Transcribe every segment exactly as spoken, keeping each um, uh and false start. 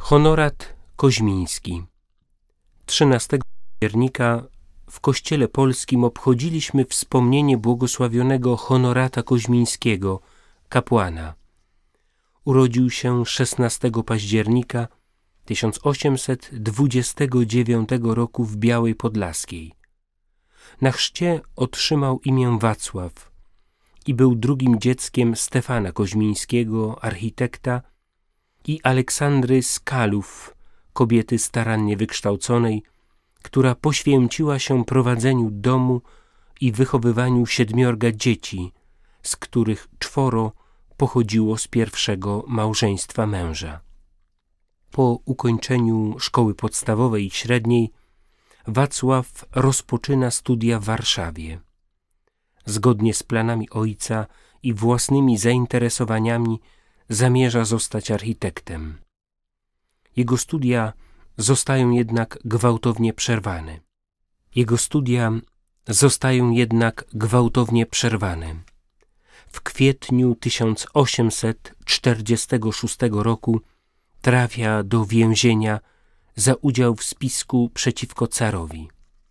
Honorat Koźmiński. trzynastego października w Kościele Polskim obchodziliśmy wspomnienie błogosławionego Honorata Koźmińskiego, kapłana. Urodził się szesnastego października tysiąc osiemset dwudziestego dziewiątego roku w Białej Podlaskiej. Na chrzcie otrzymał imię Wacław i był drugim dzieckiem Stefana Koźmińskiego, architekta, i Aleksandry Skalów, kobiety starannie wykształconej, która poświęciła się prowadzeniu domu i wychowywaniu siedmiorga dzieci, z których czworo pochodziło z pierwszego małżeństwa męża. Po ukończeniu szkoły podstawowej i średniej Wacław rozpoczyna studia w Warszawie. Zgodnie z planami ojca i własnymi zainteresowaniami zamierza zostać architektem. Jego studia zostają jednak gwałtownie przerwane. Jego studia zostają jednak gwałtownie przerwane. W kwietniu tysiąc osiemset czterdziestego szóstego roku trafia do więzienia za udział w spisku przeciwko carowi.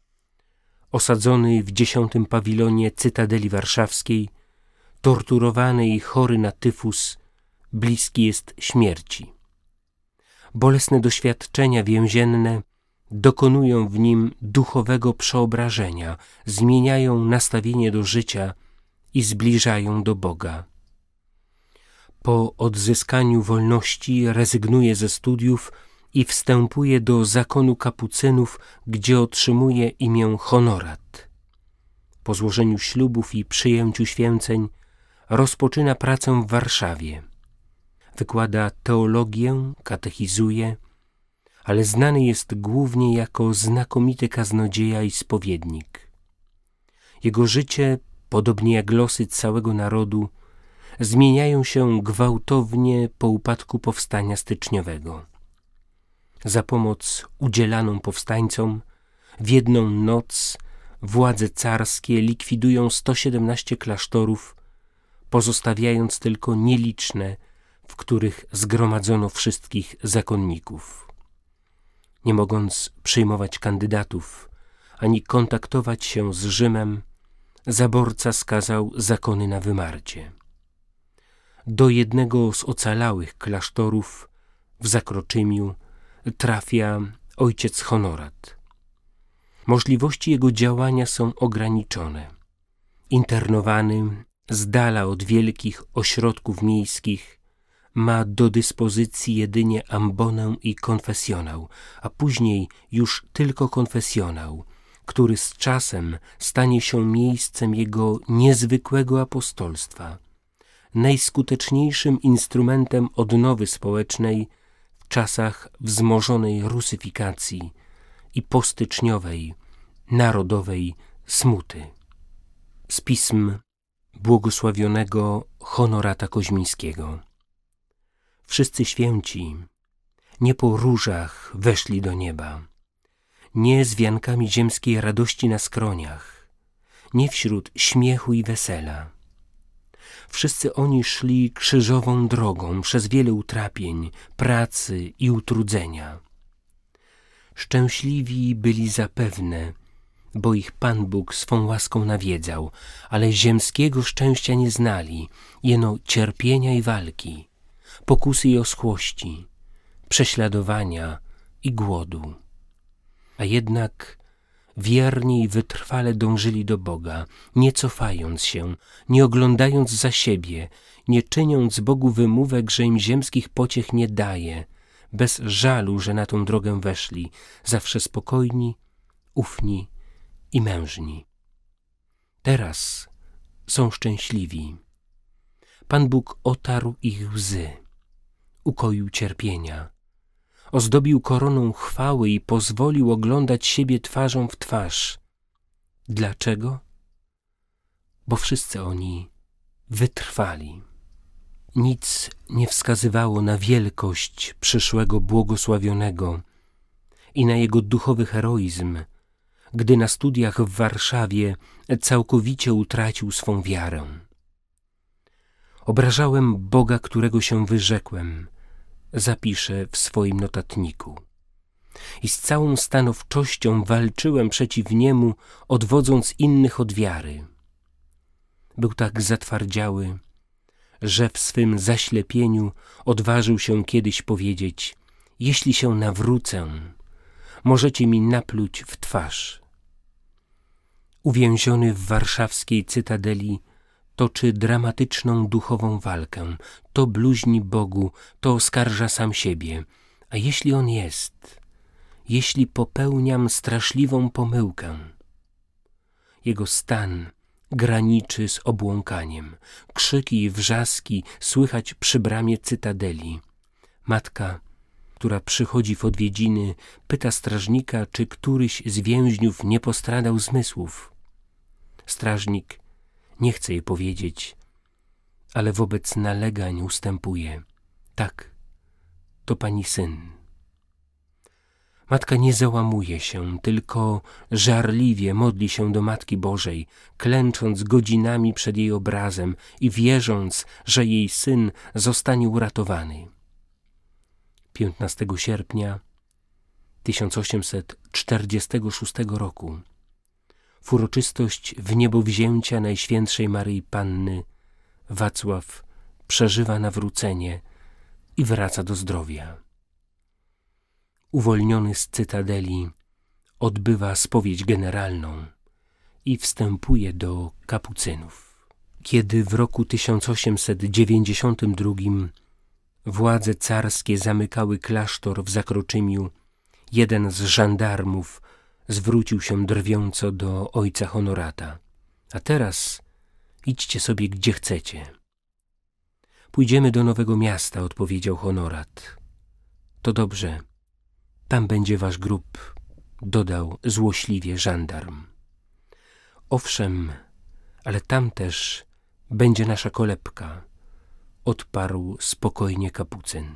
Osadzony w dziesiątym pawilonie Cytadeli Warszawskiej, torturowany i chory na tyfus, bliski jest śmierci. Bolesne doświadczenia więzienne dokonują w nim duchowego przeobrażenia, zmieniają nastawienie do życia i zbliżają do Boga. Po odzyskaniu wolności rezygnuje ze studiów i wstępuje do zakonu kapucynów, gdzie otrzymuje imię Honorat. Po złożeniu ślubów i przyjęciu święceń rozpoczyna pracę w Warszawie. Wykłada teologię, katechizuje, ale znany jest głównie jako znakomity kaznodzieja i spowiednik. Jego życie, podobnie jak losy całego narodu, zmieniają się gwałtownie po upadku powstania styczniowego. Za pomoc udzielaną powstańcom w jedną noc władze carskie likwidują sto siedemnaście klasztorów, pozostawiając tylko nieliczne, w których zgromadzono wszystkich zakonników. Nie mogąc przyjmować kandydatów ani kontaktować się z Rzymem, zaborca skazał zakony na wymarcie. Do jednego z ocalałych klasztorów w Zakroczymiu trafia ojciec Honorat. Możliwości jego działania są ograniczone. Internowany z dala od wielkich ośrodków miejskich, ma do dyspozycji jedynie ambonę i konfesjonał, a później już tylko konfesjonał, który z czasem stanie się miejscem jego niezwykłego apostolstwa, najskuteczniejszym instrumentem odnowy społecznej w czasach wzmożonej rusyfikacji i postyczniowej, narodowej smuty. Z pism błogosławionego Honorata Koźmińskiego. Wszyscy święci nie po różach weszli do nieba, nie z wiankami ziemskiej radości na skroniach, nie wśród śmiechu i wesela. Wszyscy oni szli krzyżową drogą przez wiele utrapień, pracy i utrudzenia. Szczęśliwi byli zapewne, bo ich Pan Bóg swą łaską nawiedzał, ale ziemskiego szczęścia nie znali, jeno cierpienia i walki, pokusy i oschłości, prześladowania i głodu. A jednak wierni i wytrwale dążyli do Boga, nie cofając się, nie oglądając za siebie, nie czyniąc Bogu wymówek, że im ziemskich pociech nie daje, bez żalu, że na tą drogę weszli, zawsze spokojni, ufni i mężni. Teraz są szczęśliwi. Pan Bóg otarł ich łzy, ukoił cierpienia, ozdobił koroną chwały i pozwolił oglądać siebie twarzą w twarz. Dlaczego? Bo wszyscy oni wytrwali. Nic nie wskazywało na wielkość przyszłego błogosławionego i na jego duchowy heroizm, gdy na studiach w Warszawie całkowicie utracił swą wiarę. Obrażałem Boga, którego się wyrzekłem, zapiszę w swoim notatniku. I z całą stanowczością walczyłem przeciw niemu, odwodząc innych od wiary. Był tak zatwardziały, że w swym zaślepieniu odważył się kiedyś powiedzieć: jeśli się nawrócę, możecie mi napluć w twarz. Uwięziony w warszawskiej cytadeli toczy dramatyczną duchową walkę. To bluźni Bogu, to oskarża sam siebie. A jeśli on jest, jeśli popełniam straszliwą pomyłkę? Jego stan graniczy z obłąkaniem. Krzyki i wrzaski słychać przy bramie cytadeli. Matka, która przychodzi w odwiedziny, pyta strażnika, czy któryś z więźniów nie postradał zmysłów. Strażnik nie chce jej powiedzieć, ale wobec nalegań ustępuje. Tak, to pani syn. Matka nie załamuje się, tylko żarliwie modli się do Matki Bożej, klęcząc godzinami przed jej obrazem i wierząc, że jej syn zostanie uratowany. piętnastego sierpnia tysiąc osiemset czterdziestego szóstego roku w uroczystość wniebowzięcia Najświętszej Maryi Panny Wacław przeżywa nawrócenie i wraca do zdrowia. Uwolniony z cytadeli odbywa spowiedź generalną i wstępuje do kapucynów. Kiedy w roku tysiąc osiemset dziewięćdziesiątym drugim władze carskie zamykały klasztor w Zakroczymiu, jeden z żandarmów zwrócił się drwiąco do ojca Honorata. A teraz idźcie sobie gdzie chcecie. Pójdziemy do Nowego Miasta, odpowiedział Honorat. To dobrze, tam będzie wasz grób, dodał złośliwie żandarm. Owszem, ale tam też będzie nasza kolebka, odparł spokojnie kapucyn.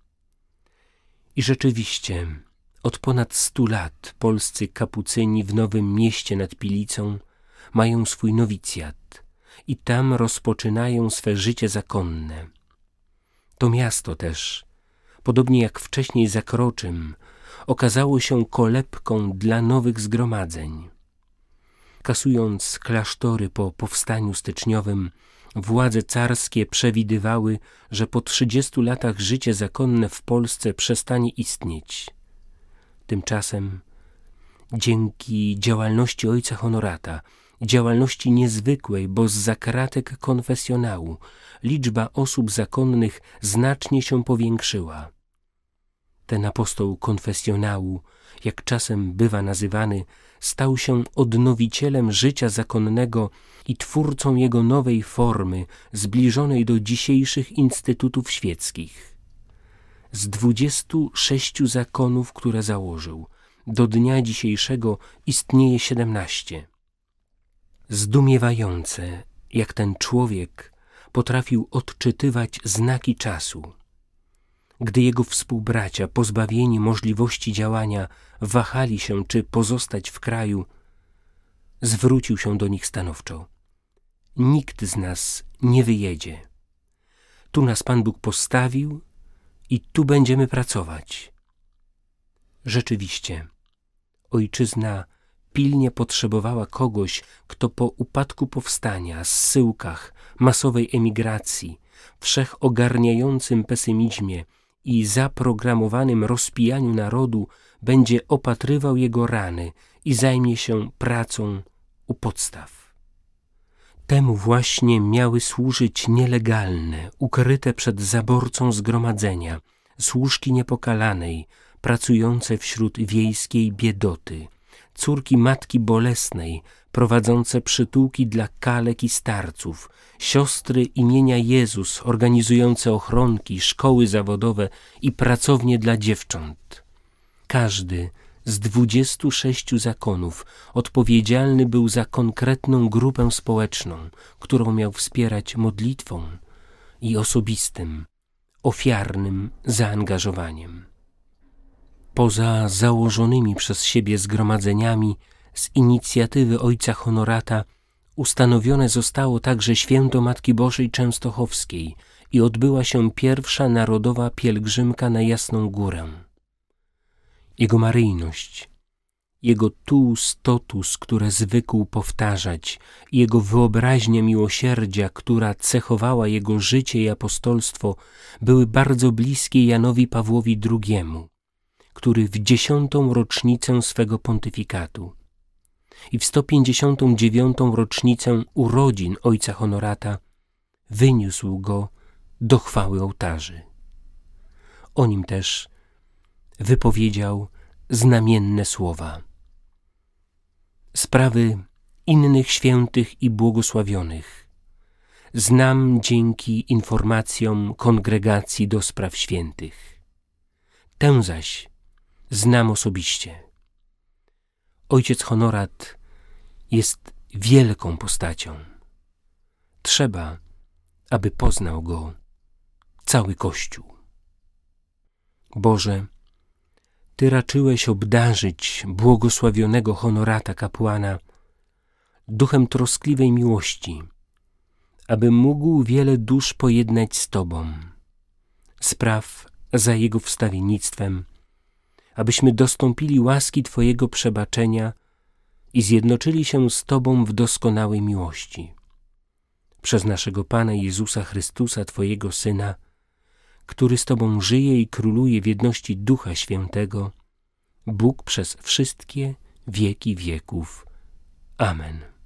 I rzeczywiście, od ponad stu lat polscy kapucyni w Nowym Mieście nad Pilicą mają swój nowicjat i tam rozpoczynają swe życie zakonne. To miasto też, podobnie jak wcześniej Zakroczym, okazało się kolebką dla nowych zgromadzeń. Kasując klasztory po powstaniu styczniowym, władze carskie przewidywały, że po trzydziestu latach życie zakonne w Polsce przestanie istnieć. Tymczasem dzięki działalności ojca Honorata, działalności niezwykłej, bo zza kratek konfesjonału, liczba osób zakonnych znacznie się powiększyła. Ten apostoł konfesjonału, jak czasem bywa nazywany, stał się odnowicielem życia zakonnego i twórcą jego nowej formy, zbliżonej do dzisiejszych instytutów świeckich. Z dwudziestu sześciu zakonów, które założył, do dnia dzisiejszego istnieje siedemnaście. Zdumiewające, jak ten człowiek potrafił odczytywać znaki czasu. Gdy jego współbracia, pozbawieni możliwości działania, wahali się, czy pozostać w kraju, zwrócił się do nich stanowczo. Nikt z nas nie wyjedzie. Tu nas Pan Bóg postawił i tu będziemy pracować. Rzeczywiście, ojczyzna pilnie potrzebowała kogoś, kto po upadku powstania, zsyłkach, masowej emigracji, wszechogarniającym pesymizmie i zaprogramowanym rozpijaniu narodu będzie opatrywał jego rany i zajmie się pracą u podstaw. Temu właśnie miały służyć nielegalne, ukryte przed zaborcą zgromadzenia, służki niepokalanej, pracujące wśród wiejskiej biedoty, córki Matki Bolesnej, prowadzące przytułki dla kalek i starców, siostry imienia Jezus, organizujące ochronki, szkoły zawodowe i pracownie dla dziewcząt. Każdy z dwudziestu sześciu zakonów odpowiedzialny był za konkretną grupę społeczną, którą miał wspierać modlitwą i osobistym, ofiarnym zaangażowaniem. Poza założonymi przez siebie zgromadzeniami z inicjatywy ojca Honorata ustanowione zostało także Święto Matki Bożej Częstochowskiej i odbyła się pierwsza narodowa pielgrzymka na Jasną Górę. Jego maryjność, Jego tus totus, które zwykł powtarzać, i Jego wyobraźnia miłosierdzia, która cechowała Jego życie i apostolstwo, były bardzo bliskie Janowi Pawłowi drugiemu, który w dziesiątą rocznicę swego pontyfikatu i w sto pięćdziesiątą dziewiątą rocznicę urodzin ojca Honorata wyniósł go do chwały ołtarzy. O nim też wypowiedział znamienne słowa. Sprawy innych świętych i błogosławionych znam dzięki informacjom Kongregacji do Spraw Świętych. Tę zaś znam osobiście. Ojciec Honorat jest wielką postacią. Trzeba, aby poznał go cały Kościół. Boże, Ty raczyłeś obdarzyć błogosławionego Honorata kapłana duchem troskliwej miłości, aby mógł wiele dusz pojednać z Tobą. Spraw za jego wstawiennictwem, abyśmy dostąpili łaski Twojego przebaczenia i zjednoczyli się z Tobą w doskonałej miłości. Przez naszego Pana Jezusa Chrystusa, Twojego Syna, który z Tobą żyje i króluje w jedności Ducha Świętego, Bóg przez wszystkie wieki wieków. Amen.